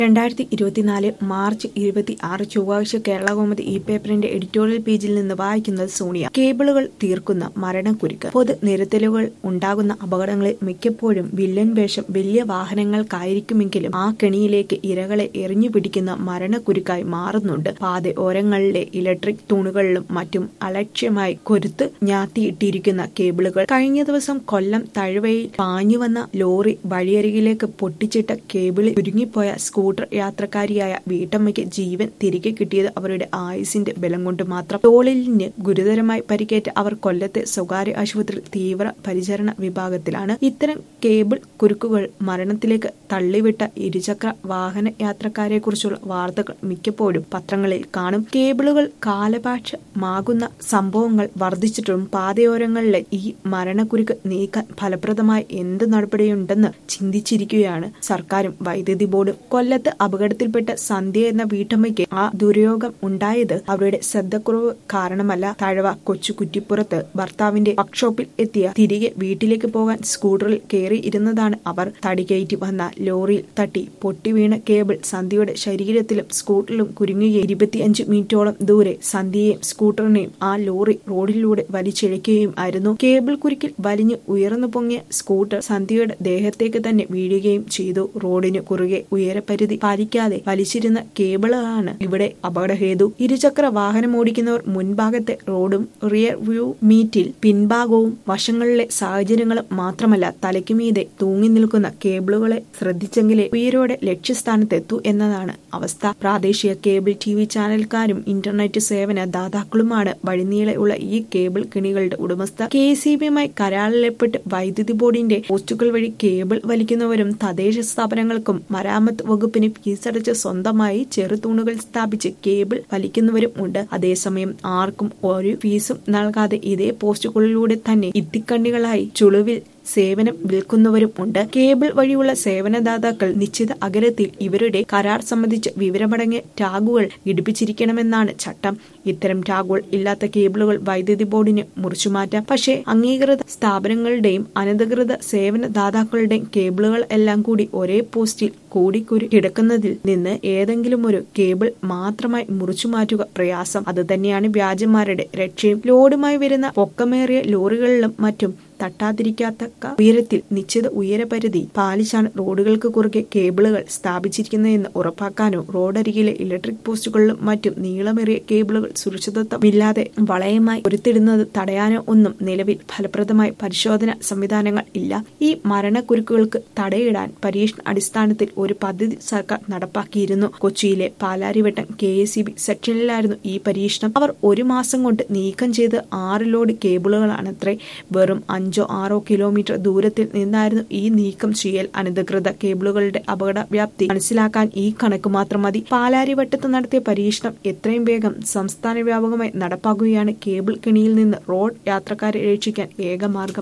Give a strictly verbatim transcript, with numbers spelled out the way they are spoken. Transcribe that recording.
രണ്ടായിരത്തി ഇരുപത്തിനാല് മാർച്ച് ഇരുപത്തി ആറ് ചൊവ്വാഴ്ച കേരളകൗമുദി ഈ പേപ്പറിന്റെ എഡിറ്റോറിയൽ പേജിൽ നിന്ന് വായിക്കുന്നത് സോണിയ. കേബിളുകൾ തീർക്കുന്ന മരണക്കുരുക്ക്. പൊതു നിരത്തലുകൾ ഉണ്ടാകുന്ന അപകടങ്ങളിൽ മിക്കപ്പോഴും വില്ലൻ വേഷം വലിയ വാഹനങ്ങൾക്കായിരിക്കുമെങ്കിലും ആ കെണിയിലേക്ക് ഇരകളെ എറിഞ്ഞു പിടിക്കുന്ന മരണക്കുരുക്കായി മാറുന്നുണ്ട്. പാത ഓരങ്ങളിലെ ഇലക്ട്രിക് തൂണുകളിലും മറ്റും അലക്ഷ്യമായി കൊരുത്ത് ഞാത്തിയിട്ടിരിക്കുന്ന കേബിളുകൾ. കഴിഞ്ഞ ദിവസം കൊല്ലം തഴവയിൽ പാഞ്ഞുവന്ന ലോറി വഴിയരികിലേക്ക് പൊട്ടിച്ചിട്ട കേബിളിൽ ചുരുങ്ങിപ്പോയ സ്കൂട്ടർ യാത്രക്കാരിയായ വീട്ടമ്മയ്ക്ക് ജീവൻ തിരികെ കിട്ടിയത് അവരുടെ ആയുസിന്റെ ബലം കൊണ്ട് മാത്രം. തോളിലിന് ഗുരുതരമായി പരിക്കേറ്റ അവർ കൊല്ലത്തെ സ്വകാര്യ ആശുപത്രിയിൽ തീവ്ര പരിചരണ വിഭാഗത്തിലാണ്. ഇത്തരം കേബിൾ കുരുക്കുകൾ മരണത്തിലേക്ക് തള്ളിവിട്ട ഇരുചക്ര വാഹന യാത്രക്കാരെ കുറിച്ചുള്ള വാർത്തകൾ മിക്കപ്പോഴും പത്രങ്ങളിൽ കാണും. കേബിളുകൾ കാലഭാഷമാകുന്ന സംഭവങ്ങൾ വർദ്ധിച്ചിട്ടും പാതയോരങ്ങളിലെ ഈ മരണക്കുരുക്ക് നീക്കാൻ ഫലപ്രദമായ എന്ത് നടപടിയുണ്ടെന്ന് ചിന്തിച്ചിരിക്കുകയാണ് സർക്കാരും വൈദ്യുതി ബോർഡും. കൊല്ലത്ത് അപകടത്തിൽപ്പെട്ട സന്ധ്യ എന്ന വീട്ടമ്മയ്ക്ക് ആ ദുര്യോഗം ഉണ്ടായത് അവരുടെ ശ്രദ്ധക്കുറവ് കാരണമല്ല. തഴവ കൊച്ചു കുറ്റിപ്പുറത്ത് ഭർത്താവിന്റെ വർക്ക്ഷോപ്പിൽ എത്തിയ തിരികെ വീട്ടിലേക്ക് പോകാൻ സ്കൂട്ടറിൽ കയറി ഇരുന്നതാണ് അവർ. തടികയറ്റി വന്ന ലോറിയിൽ തട്ടി പൊട്ടിവീണ കേബിൾ സന്ധ്യയുടെ ശരീരത്തിലും സ്കൂട്ടറിലും കുരുങ്ങുകയും ഇരുപത്തിയഞ്ച് മിനിറ്റോളം ദൂരെ സന്ധ്യയെയും സ്കൂട്ടറിനെയും ആ ലോറി റോഡിലൂടെ വലിച്ചിഴയ്ക്കുകയും ആയിരുന്നു. കേബിൾ കുരുക്കിൽ വലിഞ്ഞു ഉയർന്നു പൊങ്ങിയ സ്കൂട്ടർ സന്ധ്യയുടെ ദേഹത്തേക്ക് തന്നെ വീഴുകയും ചെയ്തു. റോഡിനു കുറുകെ ഉയരപരിധി പാലിക്കാതെ വലിച്ചിരുന്ന കേബിളാണ് ഇവിടെ അപകടഹേതു. ഇരുചക്ര വാഹനം ഓടിക്കുന്നവർ മുൻഭാഗത്തെ റോഡും റിയർ വ്യൂ മീറ്റിൽ പിൻഭാഗവും വശങ്ങളിലെ സാഹചര്യങ്ങളും മാത്രമല്ല തലയ്ക്ക് മീതെ തൂങ്ങി നിൽക്കുന്ന കേബിളുകളെ ശ്രദ്ധിച്ചെങ്കിലേ ഉയരോടെ ലക്ഷ്യസ്ഥാനത്തെത്തൂ എന്നതാണ് അവസ്ഥ. പ്രാദേശിക കേബിൾ ടി വി ചാനൽക്കാരും ഇന്റർനെറ്റ് സേവന ദാതാക്കളുമാണ് വഴിനീളെയുള്ള ഈ കേബിൾ കെണികളുടെ ഉടമസ്ഥർ. കെ എസ് ഇ ബിയുമായി കരാറിലേർപ്പെട്ട് വൈദ്യുതി ബോർഡിന്റെ പോസ്റ്റുകൾ വഴി കേബിൾ വലിക്കുന്നവരും തദ്ദേശ സ്ഥാപനങ്ങൾക്കും മരാമത്ത് വകുപ്പിന് ഫീസടച്ച് സ്വന്തമായി ചെറുതൂണുകൾ സ്ഥാപിച്ച് കേബിൾ വലിക്കുന്നവരും ഉണ്ട്. അതേസമയം ആർക്കും ഒരു ഫീസും നൽകാതെ ഇതേ പോസ്റ്റുകളിലൂടെ തന്നെ ഇത്തിക്കണ്ണികളായി ചുളുവിൽ സേവനം വിൽക്കുന്നവരും ഉണ്ട്. കേബിൾ വഴിയുള്ള സേവനദാതാക്കൾ നിശ്ചിത അകലത്തിൽ ഇവരുടെ കരാർ സംബന്ധിച്ച് വിവരമടങ്ങിയ ടാഗുകൾ ഘടിപ്പിച്ചിരിക്കണമെന്നാണ് ചട്ടം. ഇത്തരം ടാഗുകൾ ഇല്ലാത്ത കേബിളുകൾ വൈദ്യുതി ബോർഡിന് മുറിച്ചുമാറ്റാം. പക്ഷേ അംഗീകൃത സ്ഥാപനങ്ങളുടെയും അനധികൃത സേവനദാതാക്കളുടെയും കേബിളുകൾ എല്ലാം കൂടി ഒരേ പോസ്റ്റിൽ കൂടിക്കുരു കിടക്കുന്നതിൽ നിന്ന് ഏതെങ്കിലും ഒരു കേബിൾ മാത്രമായി മുറിച്ചു മാറ്റുക പ്രയാസം. അത് തന്നെയാണ് വ്യാജന്മാരുടെ രക്ഷയും. ലോഡുമായി വരുന്ന പൊക്കമേറിയ ലോറികളിലും മറ്റും തട്ടാതിരിക്കാത്തക്ക ഉയരത്തിൽ നിശ്ചിത ഉയരപരിധി പാലിച്ചാണ് റോഡുകൾക്ക് കുറുകെ കേബിളുകൾ സ്ഥാപിച്ചിരിക്കുന്നതെന്ന് ഉറപ്പാക്കാനോ റോഡരികിലെ ഇലക്ട്രിക് പോസ്റ്റുകളിലും മറ്റും നീളമേറിയ കേബിളുകൾ സുരക്ഷിതത്വമില്ലാതെ വളയമായി പൊരുത്തിടുന്നത് തടയാനോ ഒന്നും നിലവിൽ ഫലപ്രദമായ പരിശോധന സംവിധാനങ്ങൾ ഇല്ല. ഈ മരണക്കുരുക്കുകൾക്ക് തടയിടാൻ പരീക്ഷണ അടിസ്ഥാനത്തിൽ ഒരു പദ്ധതി സർക്കാർ നടപ്പാക്കിയിരുന്നു. കൊച്ചിയിലെ Palarivattom K S E B സെക്ഷനിലായിരുന്നു ഈ പരീക്ഷണം. അവർ ഒരു മാസം കൊണ്ട് നീക്കം ചെയ്ത് ആറ് ലോഡ് കേബിളുകളാണത്രേ. വെറും അഞ്ചോ ആറോ കിലോമീറ്റർ ദൂരത്തിൽ നിന്നായിരുന്നു ഈ നീക്കം ചെയ്യൽ. അനധികൃത കേബിളുകളുടെ അപകട വ്യാപ്തി മനസ്സിലാക്കാൻ ഈ കണക്ക് മാത്രം മതി. പാലാരിവട്ടത്ത് നടത്തിയ പരീക്ഷണം എത്രയും വേഗം സംസ്ഥാന വ്യാപകമായി നടപ്പാക്കുകയാണ് കേബിൾ കെണിയിൽ നിന്ന് റോഡ് യാത്രക്കാരെ രക്ഷിക്കാൻ ഏക മാർഗം.